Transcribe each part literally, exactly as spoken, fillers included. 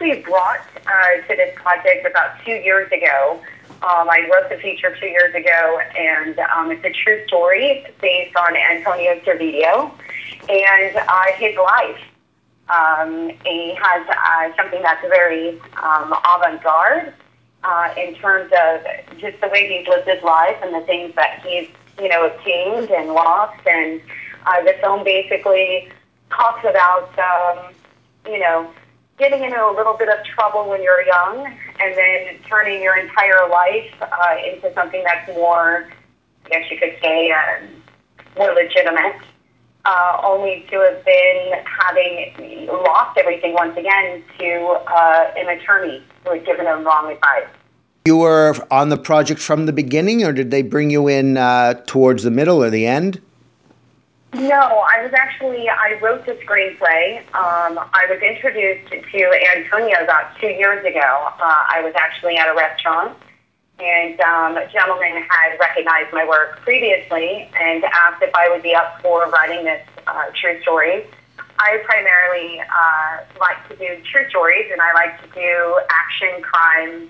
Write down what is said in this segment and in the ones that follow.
actually brought uh, to this project about two years ago. Um, I wrote the feature two years ago, and um, it's a true story based on Antonio Servideo and uh, his life. Um, he has uh, something that's very um, avant-garde uh, in terms of just the way he's lived his life and the things that he's, you know, obtained and lost. And uh, the film basically talks about, um, you know, getting into a little bit of trouble when you're young and then turning your entire life uh, into something that's more, I guess you could say, um, more legitimate. Uh, only to have been having lost everything once again to uh, an attorney who had given him wrong advice. You were on the project from the beginning, or did they bring you in uh, towards the middle or the end? No, I was actually, I wrote the screenplay. Um, I was introduced to Antonio about two years ago. Uh, I was actually at a restaurant, and um, a gentleman had recognized my work previously and asked if I would be up for writing this uh, true story. I primarily uh, like to do true stories, and I like to do action, crime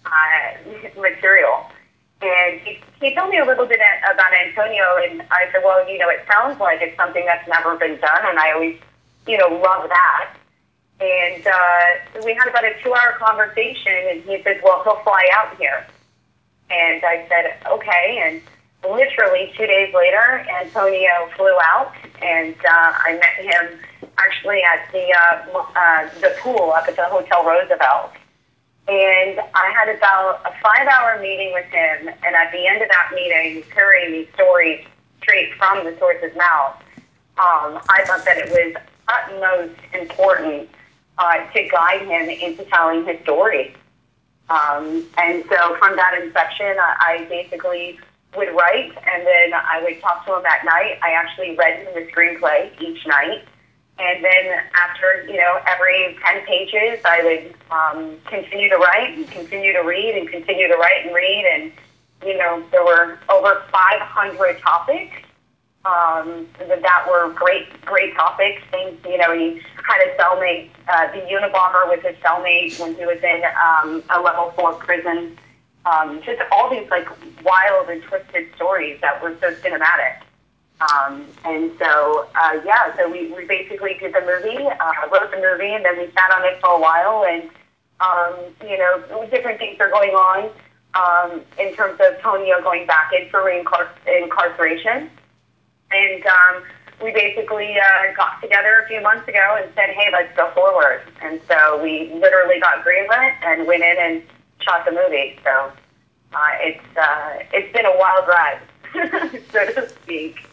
uh, material. And he, he told me a little bit about Antonio, and I said, well, you know, it sounds like it's something that's never been done, and I always, you know, love that. And uh, we had about a two-hour conversation, and he said, well, he'll fly out here. And I said, okay. And literally two days later, Antonio flew out, and uh, I met him actually at the uh, uh, the pool up at the Hotel Roosevelt. And I had about a five-hour meeting with him, and at the end of that meeting, hearing these stories straight from the source's mouth, um, I thought that it was utmost important uh, to guide him into telling his story. Um, and so from that inception, I, I basically would write, and then I would talk to him at night. I actually read him the screenplay each night. And then after, you know, every ten pages, I would um, continue to write and continue to read and continue to write and read. And, you know, there were over five hundred topics um, that were great, great topics. Things, you know, he had a cellmate, uh, the Unabomber with his cellmate when he was in um, a level four prison. Um, just all these, like, wild and twisted stories that were so cinematic. Um, and so, uh, yeah, so we, we basically did the movie, uh, wrote the movie, and then we sat on it for a while, and, um, you know, different things are going on um, in terms of Tonio going back in for reincar- incarceration. And um, we basically uh, got together a few months ago and said, hey, let's go forward. And so we literally got greenlit and went in and shot the movie. So uh, it's uh, it's been a wild ride, so to speak.